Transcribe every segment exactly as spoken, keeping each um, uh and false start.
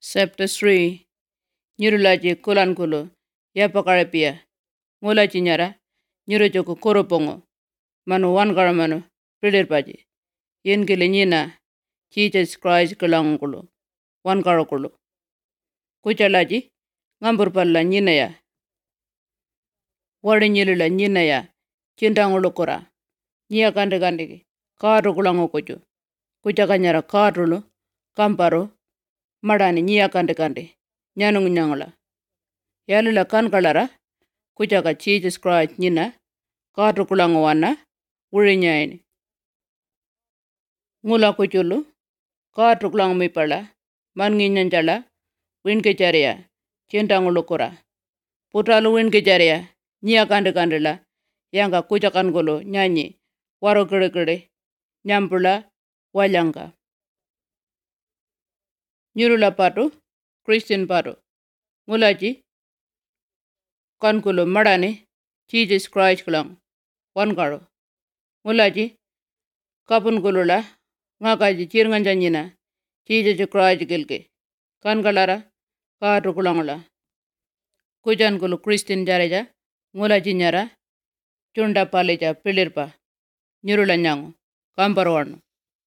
Chapter three. Nyurulaji kulankulu yapakarapia. Ngulaji nyara nyurujuku koropongo. Manu wankara manu pridirpaji. Yenkili nyina Jesus Christ kulangulu. Wankarakulu. Kuchalaji ngamburpalla nyina ya. Wari nyilula nyina ya. Chintangulu kura. Nyia kande kandiki. Kaadu kulangu kuchu. Kuchakanyara kaadulu. Kamparu. Madani nyia kande kande. Nyanungu nyangula. Yalula kankalara. Kuchaka Jesus Christ nyina. Kaadu kulangu wana. Uri nyaini. Ngula kuchulu. Kaadu kulangu mipala. Mangi nyanjala. Winke charia. Chintangulu kura. Putalu winke charia. Nyia kande kande la. Yanga kuchakan gulu nyanyi. Waro kere kere. Nyampula. Walyanga. Nyurula patu. Christian patu. Ngulaji. Kankulu madani. Jesus Christ kulang. Wankaro. Ngulaji. Kapun kulula. Ngakaji chirnganja nyina. Jesus Christ gilke. Kankalara. Kaatu kulangula. Kujan kulu Christian jareja. Ngulaji nyara. Chunda paleja pilirpa. Nyurula nyangu. Kamparwanu.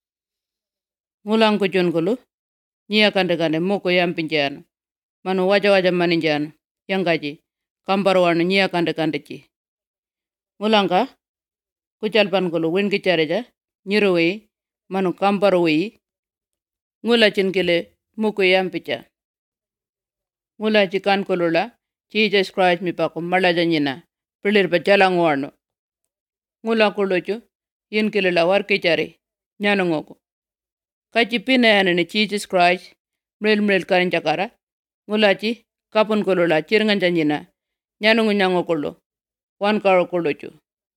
Ngulang kuchun kulu. Nyia kande kande moko yampinjana. Manu waja waja maninjana. Yangaji. Kamparwanu nyia kande kande chi. Ngulangka. Kuchalpan kulu winki chareja. Nyuruwei. Manu kamparwei. Ngulachin kile moko yampinja. Ngulachi kan kulula. Jesus Christ mipaku malaja nyina. Pilirpa jalangu wanu. Ngula kuluchu. Yin kilila warki chari. Nyanungoku. Kachi pina yanani Jesus Christ. Mrel mrel karinchakara. Ngulachi. Kapun kulula chirnganja nyina. Nyanungu nyangu kulu. Wankaro kuluchu.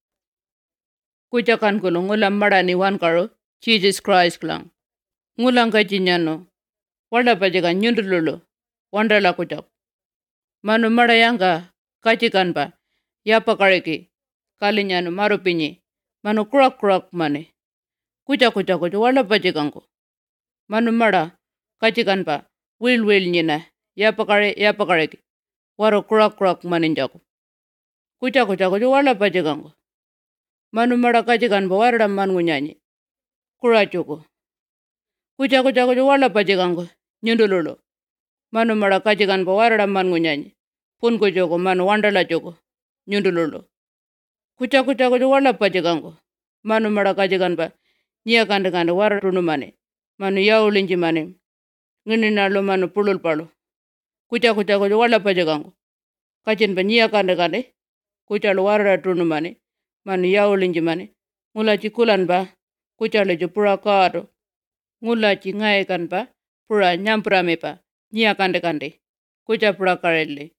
Kuchakan kulu ngula madani wankaro. Jesus Christ klang. Ngulang kachi nyano. Wala pajika nyundululu. Wandala kuchak. Manu madayanga. Kachi kanpa. Yapa kariki. Kali nyano marupinyi. Manu kurak kurak mani. Kucha kucha kucha wala pajikanku. Manu mada. Kachi kanpa. Wil wil nyina. Yapa kare yapa kariki. Waro kurak kurak maninjaku. Kucha kucha kucha wala pajikanku. Manu mada kachi kanpa warada mangu nyanyi. Kurachuku. Kucha kucha kucha wala pajikanku. Nyundululu. Manu mada kachi kanpa warada mangu nyanyi. Punku chuku manu wandala chuku. Nyundululu. Kucha kucha kucha wala pajikanku. Manu mada kachi kanpa. Nyia kande kande waradu mani. Manu yaulinji mani. Ngini nalu manu pulul palu. Kucha kucha kucha wala pajikanku. Kachinpa nyia kande kande. Kucha lu waradu mani. Manu yaulinji mani. Ngulachi kulanpa. Kucha leju pura kaadu. Ngulachi ngai kanpa. Pura nyampuramipa. Nyia kande kande. Kucha pura kareli.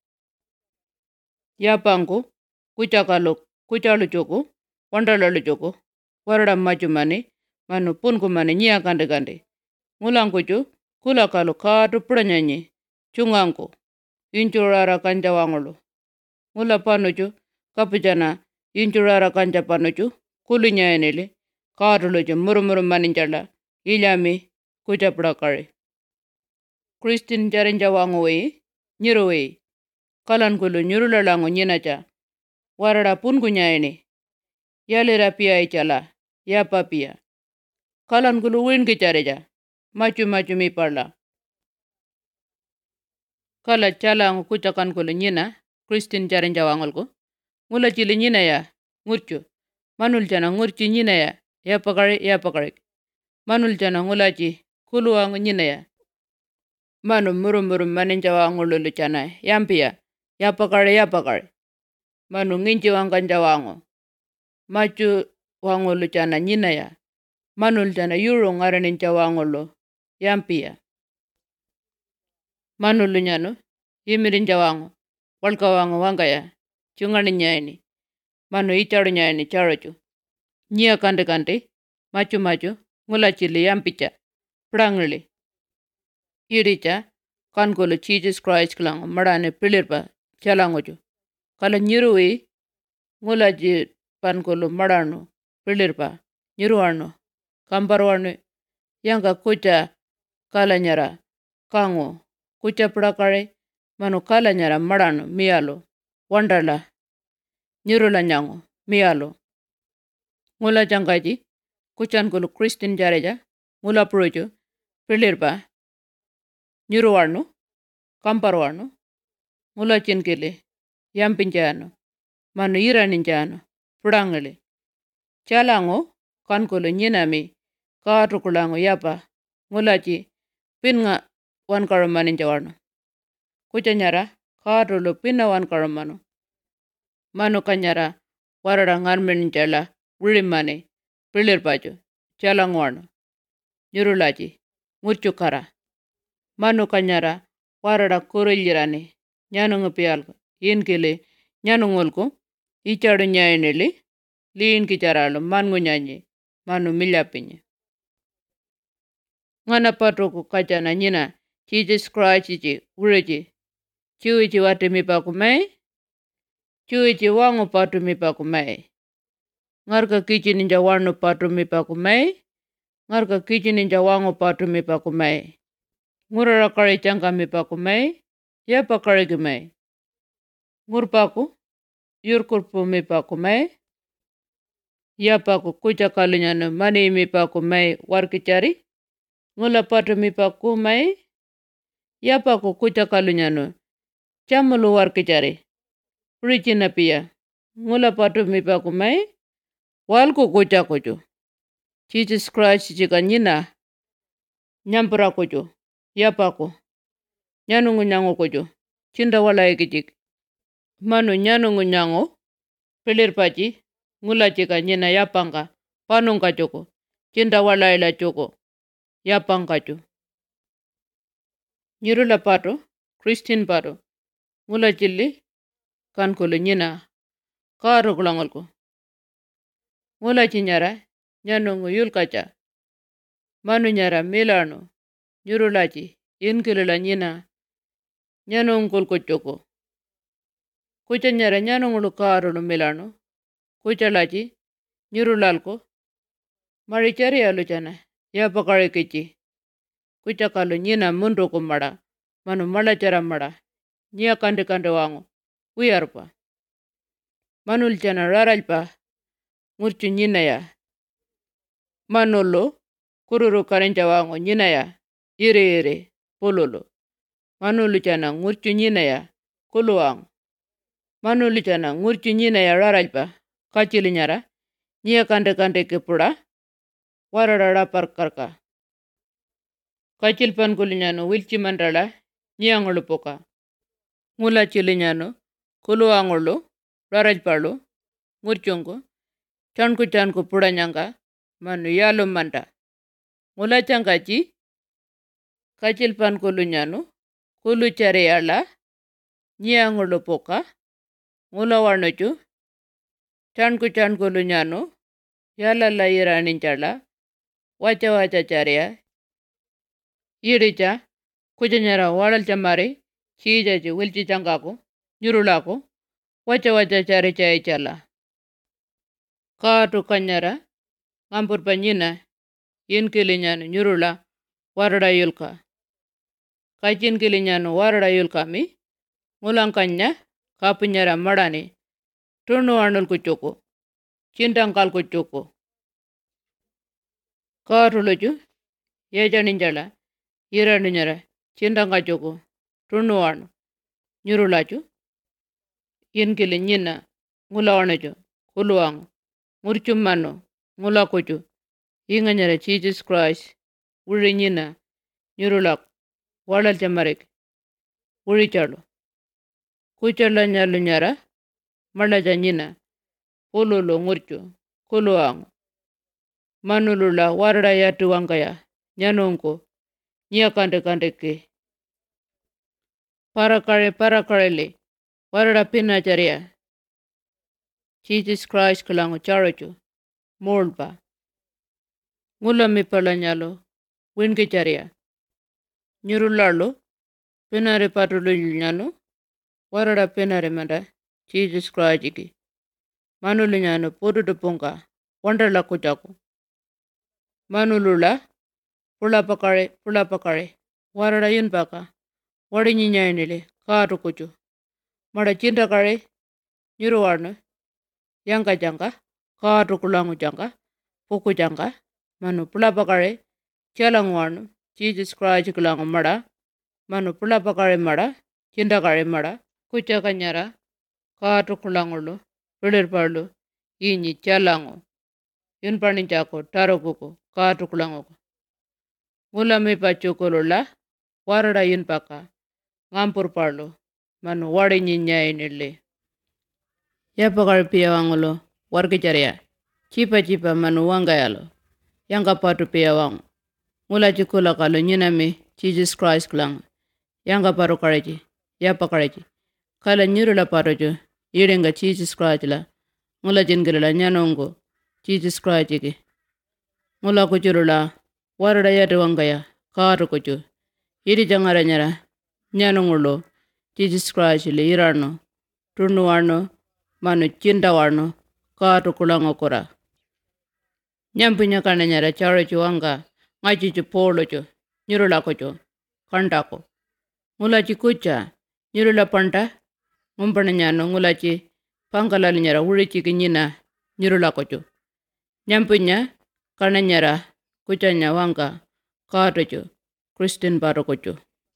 Yapanku. Kucha kalu. Kucha lu chuku. Wandala lu chuku. Warada maju mani. Manu punku mani nyia kande kande. Ngulangkuchu. Kula kalu kaadu pura nyanyi. Chunganku. Inchurara kanja wangulu. Ngula panuchu. Kapujana. Inchurara kanja panuchu. Kulu nyayenili. Kaadu luju murumuru maninjala. Ilyami. Kucha pura kare. Christian jarinja wanguwei. Nyiruwei. Kalankulu nyurula langu nyinacha. Warada punku nyayeni. Yalira pia ichala. Yapa pia. Kalankulu winki chareja. Machu machu mi parla. Kala chala ngu kuchakan kulu nyina. Christian jarinja wangulku. Ngula chili nyina ya. Ngurchu. Manul jana ngurchi nyina ya. Yapa kare yapa kare. Manul jana ngula chi. Kulu wangu nyina ya. Manu murum murum maninja wangululu chana. Yampia. Yapa kare yapa kare. Manu nginchi wangkanja wangu. Machu wangulu chana nyina ya. Manul jana yuru ngaranincha wangulu. Yampia. Manulu nyanu. Yimirinja wangu. Walka wangu wangaya. Chungani nyaini. Manu icharu nyaini charuchu. Nyia kande kande. Machu machu. Ngula chili yampicha. Prangli. Iricha. Kankulu Jesus Christ klangu. Madane pilirpa. Chalanguchu. Kala nyiruwi. Ngula ji pankulu madanu. Pilirpa. Nyiruwanu. Kamparwanu. Yanga kucha. Kala nyara. Kangu. kuchapra kare manu kala nyara marano mialo wandala nyurula nyango mialo ngula jangaji kuchan kulu Christine jareja ngula projo pilirba nyuruwarno kamparwarno ngula chinkele yampinjano manu iraninjano pudangale chalango kankolo nyinami kaatukulango yapa ngulachi pinga wan karamanin jawarno kuchanyara kaatulo pinna wan karamano manu kanyara warada ngarmenin jala wirimane pilirbajo chalangwarno nyurulaji ngurchukara manu kanyara warada koroljirani nyanungu piyalko yinkele nyanungolko ichadu nyaineli liin kijaralo mangu nyanyi manu milyapinye ngana patuku kajana nyina Jesus Christ ji ureji chiwichi wate mipaku mai chiwichi wangu patu mipaku mai ngarka kichi ninja warno patu mipaku mai ngarka kichi ninja wangu patu mipaku mai ngurara kare changa mipaku mai yapa kare mai ngurpaku yurkurpu mipaku mai yapaku kucha kalunyano mani mipaku mai warkichari ngula patu mipaku mai yapaku kucha kalunyano chamulu warkichari prichina pia ngula patu mipaku mai walku kucha kuchu Jesus Christ jika nyina nyampura kuchu yapaku nyanungu nyangu kuchu chinda wala ikijik manu nyanungu nyangu pilirpaji ngula jika nyina yapanga panunga chuku chinda wala ila chuku yapanga chu nyurula patu Christine patu ngula chilli kankulu nyina karu kulangolku ngula chinyara nyanungu yulkacha manu nyara milarno nyurulachi inkilula nyina nyanungu kulku chuku kucha nyara nyanungulu karu milarno kucha lachi nyurulalko marichari aluchana yapakare kichi kucha kalu nyina mundu kumada manu malachara mada nyia kande kande wangu uyarpa manul chana raralpa ngurchu nyina ya manulu kururu karenja wangu nyina ya ire ire pololo manulu chana ngurchu nyina ya kulu wangu manulu chana ngurchu nyina ya raralpa kachili nyara nyia kande kande kipura wararara parkarka kachil pan kulinyano wilchi mandala nyangulu poka ngula chilinyano kulu angulu rarajpalu ngurchungu chanku chanku pudanyanga manu yalu manda ngula changachi kachil pan kulinyano kulu chare ala nyangulu poka ngula warnochu chanku chanku lunyano yala la iraninjala wacha wacha charia yiricha kuchanyara walal chamari chijaji wilchi changaku nyurulaku wacha wacha chari chai chala kaatu kanyara ngampurpa nyina yinkilinyano nyurula warada yulka kachin kilinyano warada yulka mi ngulankanya kapunyara madani tunu anul kuchuku chintangkal kuchuku kaatuluju yejaninjala iranunyara chintanga chuku tunu anu nyurulaju yinkili nyina ngula wanaju kuluwangu ngurchumano ngula kuchu yinganyara Jesus Christ uri nyina nyurulak walal chamarik uri chalu kuchala nyalu nyara malaja nyina kululu ngurchu kuluwangu manulula warada yatu wangaya nyanungu nyia kande kande ke parakare parakarele warada pina charia Jesus Christ kulangu charochu molba ngula mipala nyalo winki charia nyurulalo pinare patulu nyano warada pinare manda Jesus Christ iki manulu nyano podu dupunga wandala kuchaku manulula pula pakare pula pakare warada yun baka wadi nyinyayinili kaatu kuchu mada cinta kare nyuru warnu yanka janga kaatu kulangu janga puku janga manu pulapa kare chalangu warnu Jesus Christ kulangu mada manu pulapa kare mada cinta kare mada kucha kanyara kaatu kulangulu pilir parlu inyi chalangu yun paninchako tarukuku kaatu kulangu ngulami pachukulula warada yun paka ngampur parlu manu wadi nyinyayinili yapakar piyawangulo warkicharia chipa chipa manu wangayalo yanka patu piyawangu ngula chikula kalu nyinami Jesus Christ kulang yanka paru karachi yapakarachi kala nyurula patuju yiringa Jesus Christ la ngula jingirila nyanongo Jesus Christ ki ngula kuchurula warada yati wangaya kaatu kuchu yiri jangara nyara nyanongulo Jesus Christ li irarno turnu warno manu cinta warno kaatu kulango kura nyampinya kana nyara charo chuwanga ngachi chu polo chu nyurula kuchu kantako ngula chi kucha nyurula panta ngumpana nyano ngula chi pangalali nyara uri chi kinyina nyurula kuchu nyampinya kana nyara kucha nyawanga kaatu chu Christian paru kuchu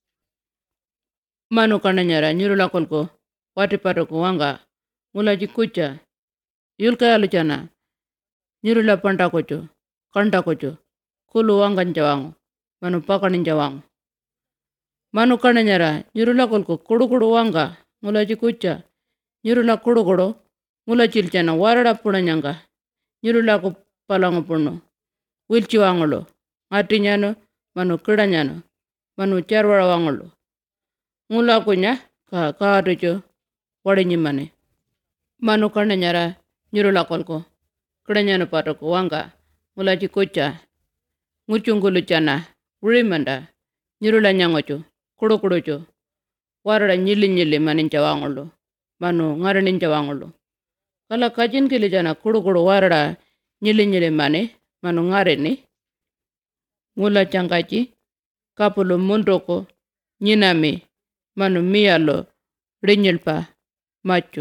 manu kana nyara nyurula kulko wati paru kuwanga ngula chi kucha yulka yalu chana nyurula panta kuchu kanta kuchu kulu wangan jawangu manu pakanin jawangu manu kana nyara nyurula kulko kudu kudu wanga ngula chi kucha nyurula kudu kudu ngula chilchana warada puna nyanga nyurula ku palangu punu wilchi wangulu ngati nyano manu kida nyano manu charwara wangulu ngula kunya ka kaatu chu wadi nyimane manu kana nyara nyurula kolko kida nyano patuku wanga ngula chi kucha nguchungulu chana urimanda nyurula nyangochu kudu kudu chu warada nyili nyili manin jawangulu manu ngaranin jawangulu kala kajin kili chana kudu kudu warada nyili nyili mani manu ngarini ngula changachi kapulu mundoko nyinami manu miyalo rinyilpa machu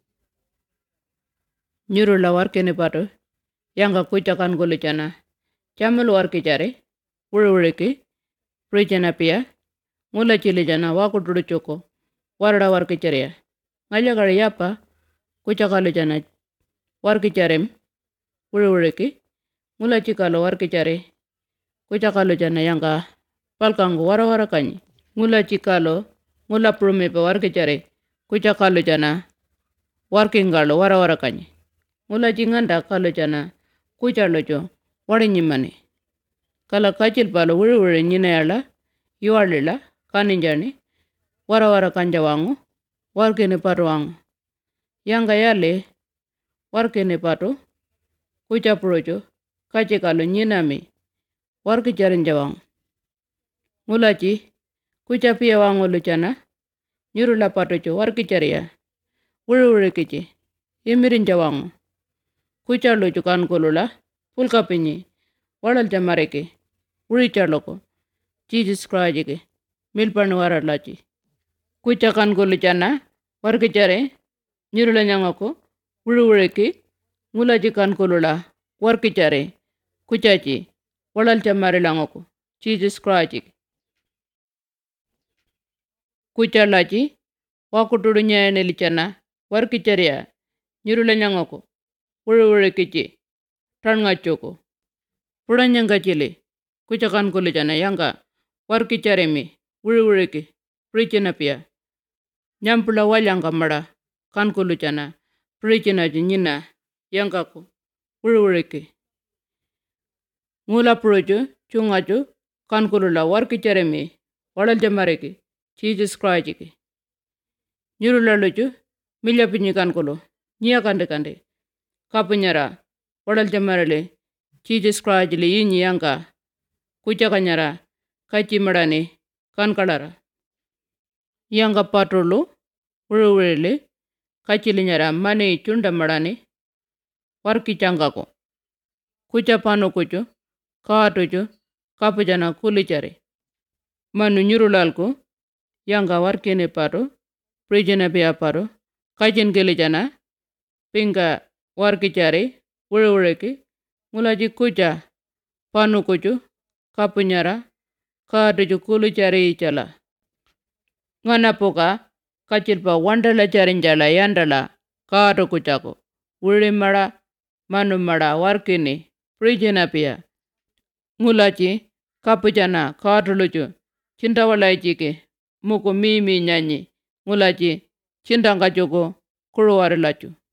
nyurula warkini patu yanga kuchakan gulu chana chamul warki chari uri uriki prichana pia ngula chili chana wakutudu choko warada warki charia ngaja kari yapa kuchakalu chana warki charim uri uriki ngula chikalu warki chari kuchakalu chana yanga palkangu wara wara kanyi ngula chikalu ngula prumipa warki chari kuchakalu chana warkingalu wara wara kanyi ngula chinganda kalu chana kuchalu cho wadi nyimani kala kachil palo wuri wuri nyina yala yuwalila kaninjani wara wara kanja wangu warkini patu wangu yanga yale warkini patu kuchapurocho kachikalu nyinami warki charinja wangu ngula chi kuchapia wangu luchana nyurula patu cho warki charia wuri wuri kichi imirinja wangu kuchalu cho kankulula pulkapinyi walal jamareke uri charloko Jesus Christ ke milpan waralachi kucha kankulu chana warki chare nyurula nyangako uri uri ki ngula chi kankulula warki chare kuchachi walal jamari langoko Jesus Christ ke kucha lachi wakutudu nyayane lichana warki charia nyurula nyangako uri uri kichi tan ngachoko puran nyanga chile kucha kankulu chana yanga warki charemi uri uri ki prichana pia nyampula walyanga mada kankulu chana prichana nyina yanga ko uri uri ki ngula projo chungacho kankulu la warki charemi walal jamareki Jesus Christ ki nyurula lojo milya pinyi kankulu nyia kande kande kapunyara walal jamarele Jesus Christ li yinyi yanga kucha kanyara kachi madani kankalara yanga patrolu uri uri kachi linyara mani chunda madani warki changako kucha pano kucho kaatucho kapujana kulichare manu nyurulalko yanga warkini paru prijina biya paru kajin gilijana pinga warki cari wuri-wuriki ngulaji kuja panu kuju kapunyara kaduju kulu cari icala ngana puka kacilpa wandala carinjala yandala kaadu kujaku wuri mara manu mara warkini prijina biya ngulaji kapujana kaaduluju cindawalai jiki muku mimi nyanyi ngulaji cindanga juku kuruwari laju